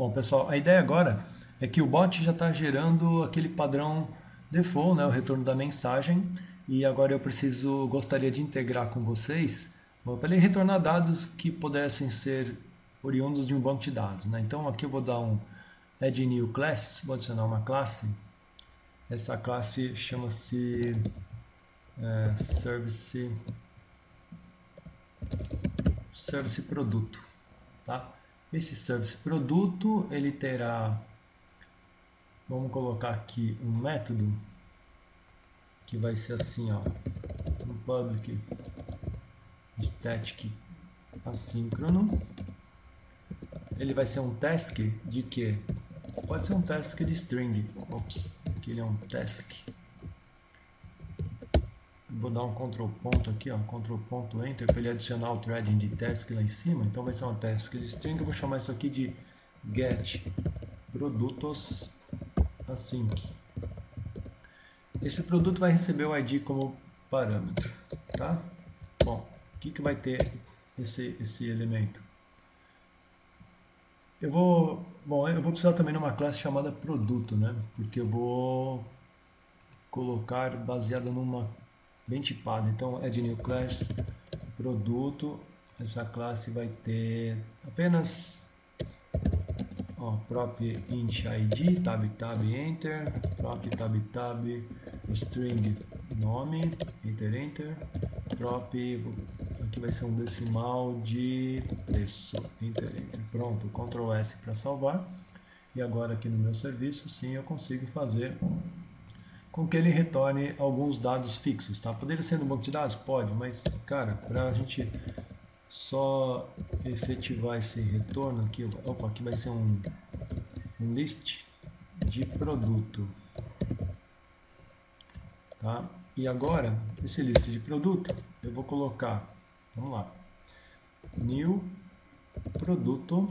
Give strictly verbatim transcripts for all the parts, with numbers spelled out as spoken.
Bom, pessoal, a ideia agora é que o bot já está gerando aquele padrão default, né, o retorno da mensagem, e agora eu preciso, gostaria de integrar com vocês para ele retornar dados que pudessem ser oriundos de um banco de dados, né? Então aqui eu vou dar um add new class, vou adicionar uma classe. Essa classe chama-se é, service service produto, tá? Esse service produto, ele terá, vamos colocar aqui um método que vai ser assim, ó, um public static assíncrono. Ele vai ser um task de quê? Pode ser um task de string. Ops, aqui ele é um task. Vou dar um Ctrl ponto aqui, ó, Ctrl ponto Enter para ele adicionar o threading de task lá em cima. Então vai ser uma task de string. Eu vou chamar isso aqui de get produtos async. Esse produto vai receber o I D como parâmetro, tá? Bom, o que que vai ter esse esse elemento? Eu vou, bom, eu vou precisar também de uma classe chamada produto, né? Porque eu vou colocar baseado numa bem tipada. Então, add new class produto. Essa classe vai ter apenas ó, prop int id, tab tab enter, prop tab tab string nome, enter enter, prop aqui vai ser um decimal de preço, enter enter. Pronto, Ctrl S para salvar. E agora aqui no meu serviço, sim, eu consigo fazer com que ele retorne alguns dados fixos, tá? Poderia ser no banco de dados? Pode, mas, cara, para a gente só efetivar esse retorno aqui, opa, aqui vai ser um, um list de produto, tá? E agora, esse list de produto, eu vou colocar, vamos lá, new produto,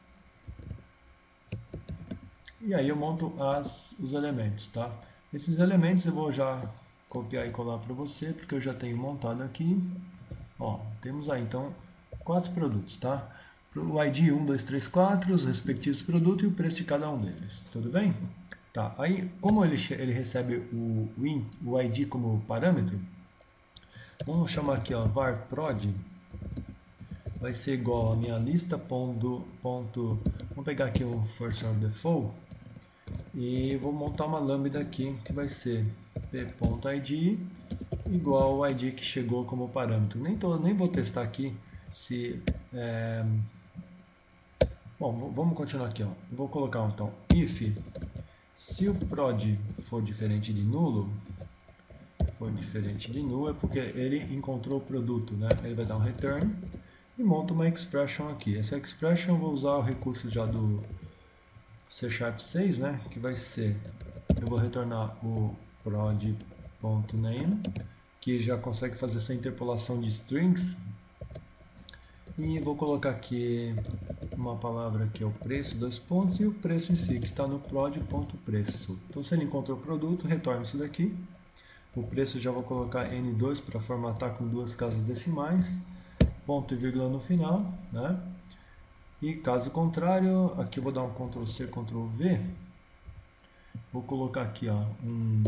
e aí eu monto as, os elementos, tá? Esses elementos eu vou já copiar e colar para você, porque eu já tenho montado aqui. Ó, temos aí então quatro produtos, tá? O I D um, dois, três, quatro, os respectivos produtos e o preço de cada um deles. Tudo bem? Tá, aí como ele, ele recebe o, o I D como parâmetro, vamos chamar aqui, ó, var prod, vai ser igual a minha lista ponto, ponto, vamos pegar aqui um first order default, e vou montar uma lambda aqui que vai ser p.id igual ao I D que chegou como parâmetro. Nem, tô, nem vou testar aqui se... É... Bom, vamos continuar aqui. Ó. Vou colocar então if, se o prod for diferente de nulo, for diferente de nulo é porque ele encontrou o produto, né? Ele vai dar um return e monta uma expression aqui. Essa expression eu vou usar o recurso já do C Sharp seis, né? Que vai ser, eu vou retornar o prod.name, que já consegue fazer essa interpolação de strings, e vou colocar aqui uma palavra que é o preço, dois pontos, e o preço em si, que está no prod.preço. Então, se ele encontrou o produto, retorna isso daqui. O preço já vou colocar N dois para formatar com duas casas decimais, ponto e vírgula no final, né? E caso contrário, aqui eu vou dar um Ctrl C, Ctrl V. Vou colocar aqui, ó, um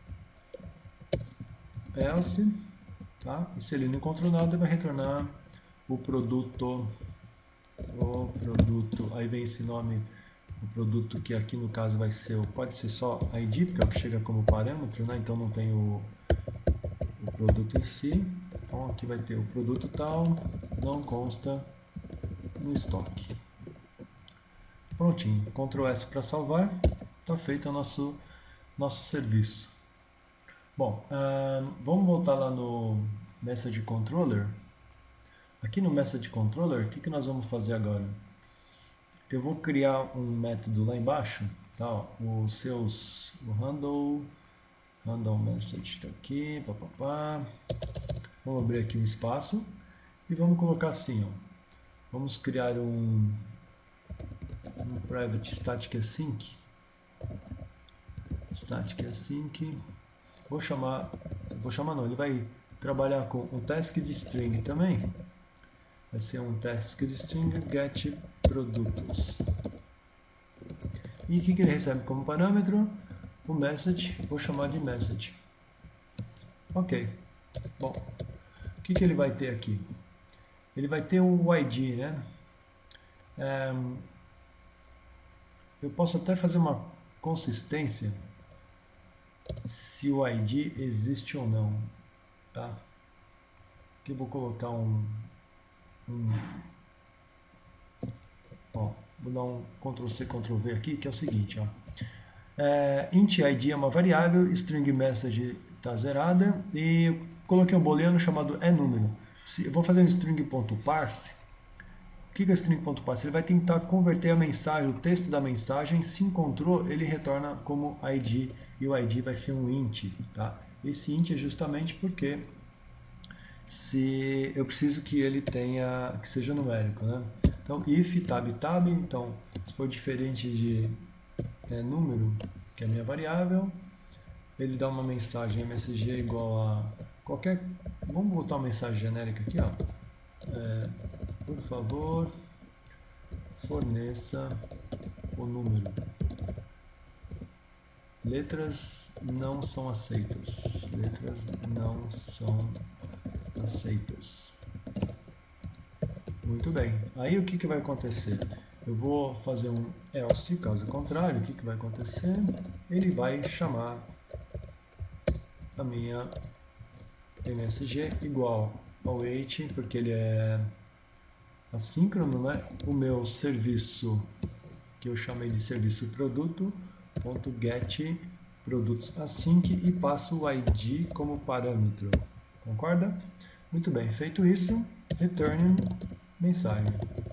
else, tá? E se ele não encontrou nada, ele vai retornar o produto, o produto, aí vem esse nome, o produto que aqui no caso vai ser, pode ser só I D, porque é o que chega como parâmetro, né? Então não tem o, o produto em si. Então aqui vai ter o produto tal, não consta no estoque. Prontinho, Ctrl S para salvar, está feito o nosso, nosso serviço. Bom, uh, vamos voltar lá no Message Controller. Aqui no Message Controller, o que, que nós vamos fazer agora? Eu vou criar um método lá embaixo, tá? Ó, os seus, o handle, handle message está aqui, papapá. Vamos abrir aqui um espaço e vamos colocar assim, ó. Vamos criar um, um private static async, static async. Vou chamar, vou chamar não, ele vai trabalhar com um task de string também. Vai ser um task de string get produtos. E o que, que ele recebe como parâmetro? O message, vou chamar de message. Ok. Bom, o que, que ele vai ter aqui? Ele vai ter o I D, né? É, eu posso até fazer uma consistência se o I D existe ou não, tá? Aqui eu vou colocar um, um ó, vou dar um control C, control V aqui, que é o seguinte, ó. É, int I D é uma variável, string message está zerada e eu coloquei um booleano chamado enúmero. Se eu vou fazer um string.parse. O que é string.parse? Ele vai tentar converter a mensagem, o texto da mensagem. Se encontrou, ele retorna como I D e o I D vai ser um int, tá? Esse int é justamente porque se eu preciso que ele tenha, que seja numérico, né? Então if tab tab, então se for diferente de é, número, que é a minha variável, ele dá uma mensagem M S G igual a qualquer, vamos botar uma mensagem genérica aqui, ó. É, por favor, forneça o número. Letras não são aceitas. Letras não são aceitas. Muito bem. Aí o que, que vai acontecer? Eu vou fazer um else, caso contrário, o que, que vai acontecer? Ele vai chamar a minha M S G igual ao await, porque ele é assíncrono, né? O meu serviço, que eu chamei de serviço produto, ponto get produtos async e passo o I D como parâmetro. Concorda? Muito bem. Feito isso, return mensagem.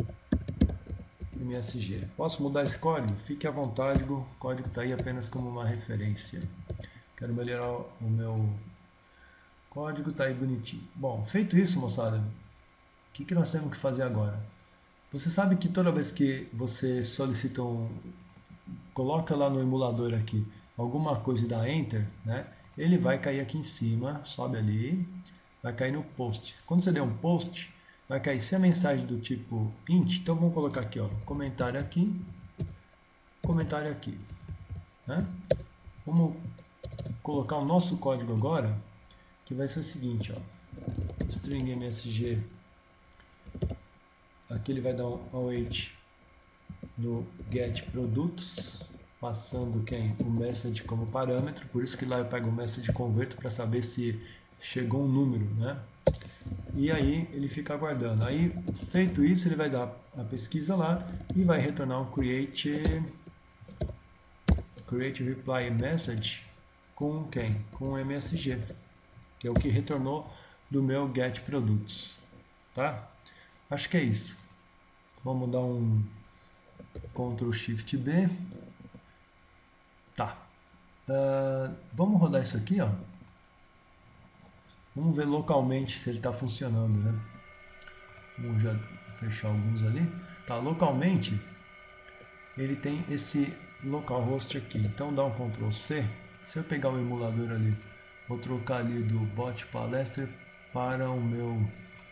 M S G. Posso mudar esse código? Fique à vontade, o código está aí apenas como uma referência. Quero melhorar o meu código, está aí bonitinho. Bom, feito isso, moçada, o que, que nós temos que fazer agora? Você sabe que toda vez que você solicita um, coloca lá no emulador aqui alguma coisa e dá Enter, né? Ele vai cair aqui em cima, sobe ali, vai cair no post. Quando você der um post, vai cair se a mensagem do tipo int, então vamos colocar aqui, ó, comentário aqui, comentário aqui, né? Vamos colocar o nosso código agora, que vai ser o seguinte, ó, string msg, aqui ele vai dar um await no get produtos, passando quem? O message como parâmetro, por isso que lá eu pego o message converto para saber se chegou um número, né? E aí ele fica aguardando. Aí, feito isso, ele vai dar a pesquisa lá e vai retornar um create create reply message com quem? Com o M S G, que é o que retornou do meu get produtos, tá? Acho que é isso. Vamos dar um control shift B. Tá. Uh, vamos rodar isso aqui, ó. Vamos ver localmente se ele está funcionando, né? Vamos já fechar alguns ali. Tá, localmente ele tem esse localhost aqui. Então dá um control C. Se eu pegar o emulador ali, vou trocar ali do bot palestra para o meu,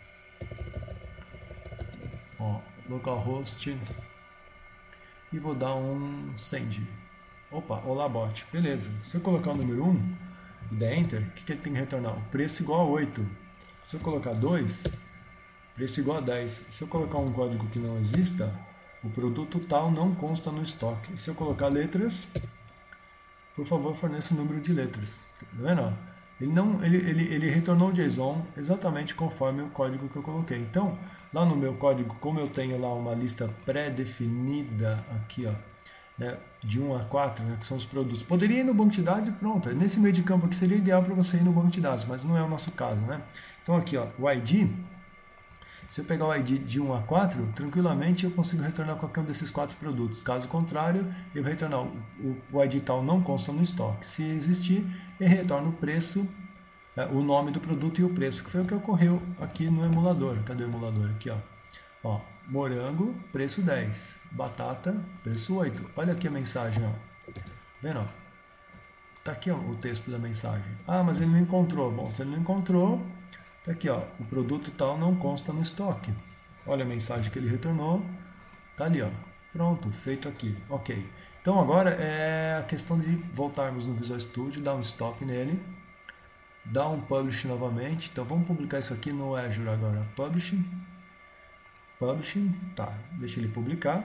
ó, localhost e vou dar um send. Opa, olá bot. Beleza. Se eu colocar o número um e der enter, o que, que ele tem que retornar? O preço igual a oito. Se eu colocar dois, preço igual a dez. Se eu colocar um código que não exista, o produto tal não consta no estoque. E se eu colocar letras, por favor, forneça o número de letras. Tá vendo? Ele, não, ele, ele, ele retornou o JSON exatamente conforme o código que eu coloquei. Então, lá no meu código, como eu tenho lá uma lista pré-definida aqui, ó, né, de um a quatro, né, que são os produtos. Poderia ir no banco de dados e pronto. Nesse meio de campo aqui seria ideal para você ir no banco de dados, mas não é o nosso caso, né? Então aqui, ó, o I D, se eu pegar o I D de um a quatro, tranquilamente eu consigo retornar qualquer um desses quatro produtos. Caso contrário, eu vou retornar o, o I D tal não consta no estoque. Se existir, eu retorno o preço, é, o nome do produto e o preço, que foi o que ocorreu aqui no emulador. Cadê o emulador? Aqui, ó. Ó, morango, preço dez. Batata, preço oito. Olha aqui a mensagem, ó. Vendo, ó? Tá aqui, ó, o texto da mensagem. Ah, mas ele não encontrou. Bom, se ele não encontrou, tá aqui, ó. O produto tal não consta no estoque. Olha a mensagem que ele retornou. Tá ali, ó. Pronto, feito aqui. Ok. Então agora é a questão de voltarmos no Visual Studio, dar um stop nele, dar um publish novamente. Então vamos publicar isso aqui no Azure agora. Publishing. Publishing. Tá, deixa ele publicar.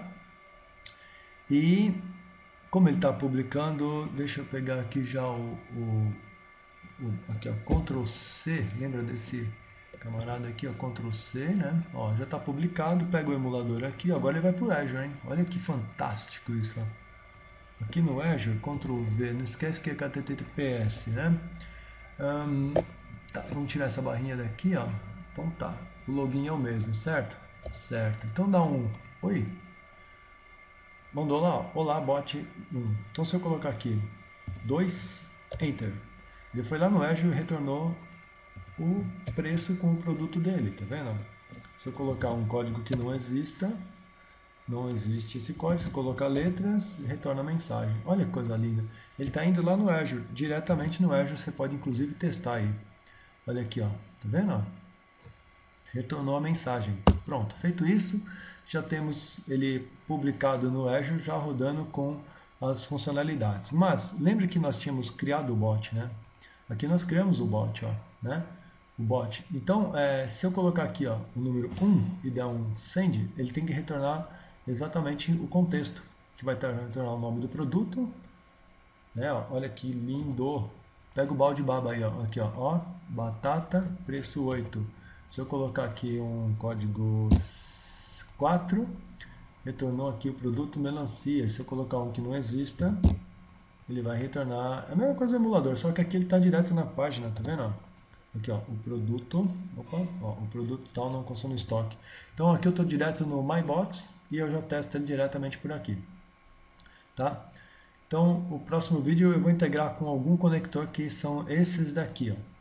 E como ele está publicando, deixa eu pegar aqui já o, o, o aqui, ó, control C, lembra desse camarada aqui, ó, control C, né? Ó, já está publicado, pega o emulador aqui, ó, agora ele vai para o Azure, hein? Olha que fantástico isso, ó. Aqui no Azure, control V, não esquece que é H T T P S, né? Um, tá, vamos tirar essa barrinha daqui, ó. Então tá, o login é o mesmo, certo? Certo, então dá um, oi, mandou lá, ó, olá bot um. Então se eu colocar aqui dois, enter, ele foi lá no Azure e retornou o preço com o produto dele, tá vendo? Se eu colocar um código que não exista, não existe esse código, se eu colocar letras, retorna a mensagem. Olha que coisa linda. Ele está indo lá no Azure, diretamente no Azure, você pode inclusive testar aí. Olha aqui, ó, tá vendo? Retornou a mensagem. Pronto, feito isso, já temos ele publicado no Azure, já rodando com as funcionalidades. Mas lembre que nós tínhamos criado o bot, né? Aqui nós criamos o bot, ó, né? O bot. Então, é, se eu colocar aqui, ó, o número um e der um send, ele tem que retornar exatamente o contexto, que vai retornar o nome do produto, né? Ó, olha que lindo. Pega o balde baba aí, ó, aqui, ó, ó, batata, preço oito. Se eu colocar aqui um código quatro, retornou aqui o produto melancia. Se eu colocar um que não exista, ele vai retornar a mesma coisa do emulador, só que aqui ele está direto na página, tá vendo? Aqui, ó, o produto, opa, ó, o produto tal não consome estoque. Então aqui eu estou direto no MyBots e eu já testo ele diretamente por aqui, tá? Então o próximo vídeo eu vou integrar com algum conector que são esses daqui, ó.